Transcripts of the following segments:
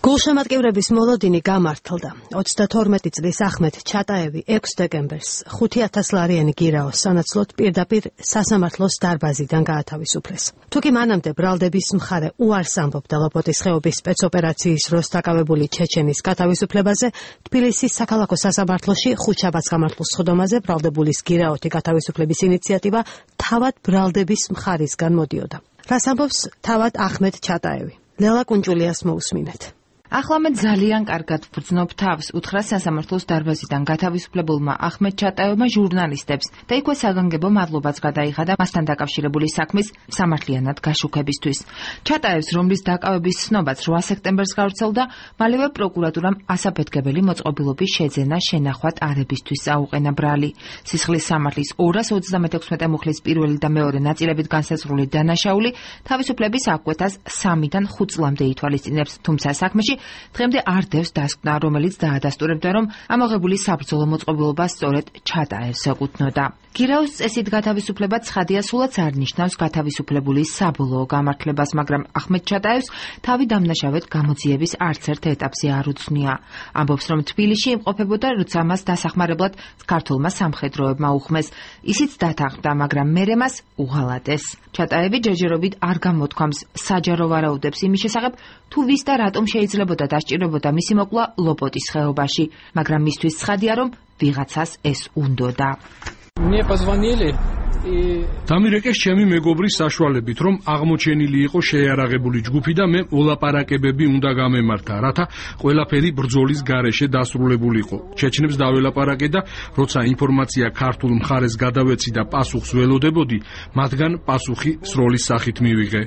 გულშემატკივრების მოლოდინი გამართლდა. 32 წლის ახმედ ჩატაევი 6 დეკემბერს 5,000 ლარიანი გირაოს სანაცვლოდ პირდაპირ სასამართლოს დარბაზიდან გაათავისუფლეს. თუკი მანამდე ბრალდების მხარე უარს ამბობდა ლოპოტის ხეობის სპეცოპერაციის დროს დაკავებული ჩეჩენის გათავისუფლებაზე, თბილისის საქალაქო სასამართლოში ხუთშაბათს გამართულ სხდომაზე ბრალდებულის გირაოთი გათავისუფლების ინიციატივა თავად ბრალდების მხარისგან მოდიოდა. რას ამბობს თავად ახმედ ჩატაევი? ლელა კუნჭულიას მოусმინეთ. ახლა მე ძალიან კარგად ვგრძნობ თავს, უთხრა სასამართლოს დარბაზიდან გათავისუფლებულმა ახმედ ჩატაევმა ჟურნალისტებს და იქვე საგანგებო მადლობაც გადაიხადა მასთან დაკავშირებული საქმის სამართლიანად გაშუქებისთვის. ჩატაევს, რომლის დაკავების ცნობაც 8 სექტემბერს გავრცელდა, მალევე პროკურატურამ ასაფეთქებელი მოწყობილობის შეძენა შენახვად არებისთვის აუყენა ბრალი. სისხლის სამართლის 236 მუხლის პირველი და მეორე ნაწილებით განსაზღვრული დანაშაული თავისუფლების აღკვეთას 3-დან 5 წლამდე ითვალისწინებს, თუმცა საქმეში დღემდე არ დევს დასკვნა, რომელიც დაადასტურებდა, რომ ამოღებული საბრძოლო მოწყობილობა სწორედ ჩატაევს ეკუთვნოდა. გირაოს წესით გათავისუფლება ცხადია სულაც არ ნიშნავს გათავისუფლებულის საბოლოო გამართლებას, მაგრამ ახმედ ჩატაევს თავი დამნაშავედ გამოძიების არც ერთ ეტაპზე არ უცნია. ამბობს, რომ თბილისში იმყოფებოდა, როცა მას დასახმარებლად ქართულმა სამხედროებმა უხმეს. ისიც დათანხმდა, მაგრამ მერე მას უღალატეს. ჩატაევი ჯერჯერობით არ გამოთქვამს საჯარო ვარაუდებს იმის შესახებ, თუ ვის და რატომ შეიძლებოდა დასჭირებოდა მისი მოკლა ლოპოტის ხეობაში, მაგრამ მისთვის ცხადია, რომ ვიღაცას ეს უნდოდა. დამირეკეს ჩემი მეგობრის საშუალებით, რომ აღმოჩენილი იყო შეიარაღებული ჯგუფი და მე ოლაპარაკებები უნდა გამემართა, რათა ყველაფერი ბრძოლის გარეშე დასრულებულიყო. ჩეჩნებს დაველაპარაკე და როცა ინფორმაცია ქართულ მხარეს გადავეცი და პასუხს ველოდებოდი, მათგან პასუხი სროლის სახით მივიღე.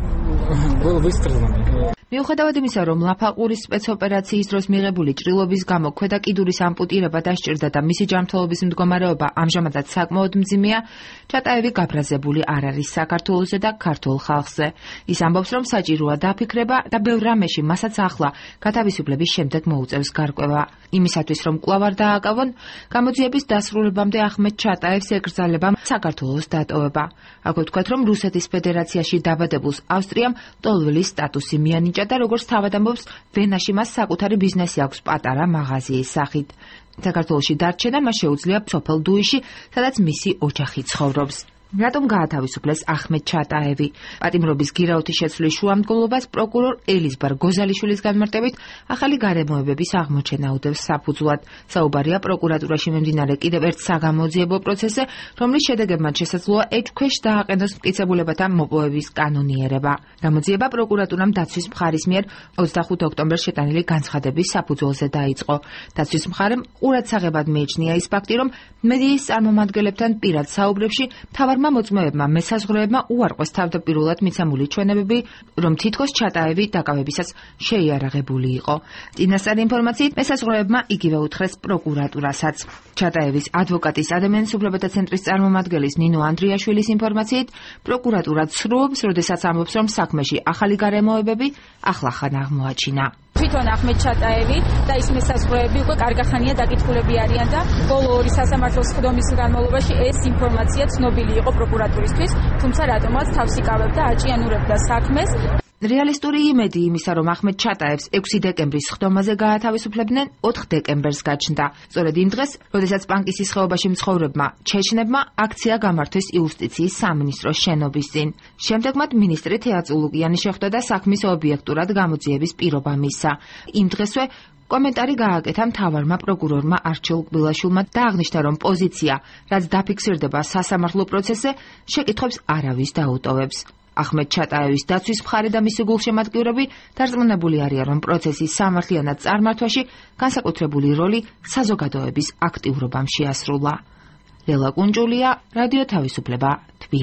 მიუხედავად იმისა, რომ ლაფაყურის სპეცოპერაციის დროს მიღებული ჭრილობის გამო ქვედა კიდურის ამპუტირება დასჭირდა და მისი ჯანმრთელობის მდგომარეობა ამჟამადაც საკმაოდ მძიმეა, ჩატაევი გაბრაზებული არ არის საქართველოსზე და ქართულ ხალხზე. ის ამბობს, რომ საჭიროა დაფიქრება და ბევრ რამეში მასაც ახლა გათავისუფლების შემდეგ მოუწევს გარკვევა. იმისათვის, რომ კვლავ არ დააკავონ, გამოძიების დასრულებამდე ახმედ ჩატაევს ეკრძალება საქართველოს დატოვება. აქვე ვთქვათ, რომ რუსეთის ფედერაციაში დაბადებულს ავსტრიამ ტოლვილის სტატუსი მიანიჭა და როგორც თავად ამბობს, ვენაში მას საკუთარი ბიზნესი აქვს პატარა მაღაზიის სახით. საქართველოში დარჩენა მას შეუძლია სოფელ დუიში, სადაც მისი ოჯახი ცხოვრობს. რატომ გაათავისუფლეს ახმედ ჩატაევი? პატიმრობის გირაოთი შეცვლის შუამდგომლობას პროკურორ ელიზბარ გოზალიშვილის განმარტებით ახალი გარემოებების აღმოჩენა უდევს საფუძვლად. საუბარია პროკურატურაში მიმდინარე კიდევ ერთ საგამოძიებო პროცესზე, რომლის შედეგებმაც შესაძლოა ეჭქვეშ დააყენოს მტკიცებულებათა მოპოვების კანონიერება. გამოძიება პროკურატურამ დაცვის მხარის მიერ 25 ოქტომბერს შეტანილი განცხადების საფუძველზე დაიწყო. დაცვის მხარემ ყურადსაღებად მიიჩნია ის ფაქტი, რომ მედიის წარმომადგენლებთან პირად საუბრებში მთავარმა მოწმეებმა მესაზღვრეებმა უარყვეს თავდაპირველად მიცემული ჩვენებები, რომ თითქოს ჩატაევი დაკავებისას შეიარაღებული იყო. წინასწარი ინფორმაციით მესაზღვრეებმა იგივე უთხრეს პროკურატურასაც. ჩატაევის ადვოკატის ადამიანის უფლებათა ცენტრის წარმომადგენლის ნინო ანდრიაშვილის ინფორმაციით, პროკურატურა ცრუობს, როდესაც ამბობს, რომ საქმეში ახალი გარემოებები ახლახან აღმოაჩინა. თვითონ ახმედ ჩატაევი და ის მესაზღვრეები უკვე კარგახანია დაკითხულები არიან და ბოლო ორი სასამართლოს სხდომის განმავლობაში ეს ინფორმაცია ცნობილი იყო პროკურატურისთვის, თუმცა რატომაც თავს იკავებდა, აჭიანურებდა საქმეს. რეალისტური იმედი იმისა, რომ ახმედ ჩატაევს 6 დეკემბრის სხდომაზე გაათავისუფლებდნენ, 4 დეკემბერს გაჩნდა. სწორედ იმ დღეს, როდესაც პანკისის ხეობაში მცხოვრებმა ჩეჩნებმა აქცია გამართვეს იუსტიციის სამინისტროს შენობის წინ. შემდეგ მათ მინისტრი თეატრულუკიანი შეხვდა და საქმის ობიექტურად გამოძიების პირობა მისცა. იმ დღესვე კომენტარი გააკეთა მთავარმა პროკურორმა არჩილ გბილაშვილმა და აღნიშნა, რომ პოზიცია, რაც დაფიქსირდება სასამართლო პროცესზე, შეკითხვებს არავის დაუტოვებს. ახმედ ჩატაევის დაცვის მხარე და მისი გულშემატკივრები დარწმუნებული არიან, რომ პროცესის სამართლიანად წარმართვაში განსაკუთრებული როლი საზოგადოების აქტიურობამ შეასრულა. ლელა კუნჭულია, რადიო თავისუფლება, თბილისი.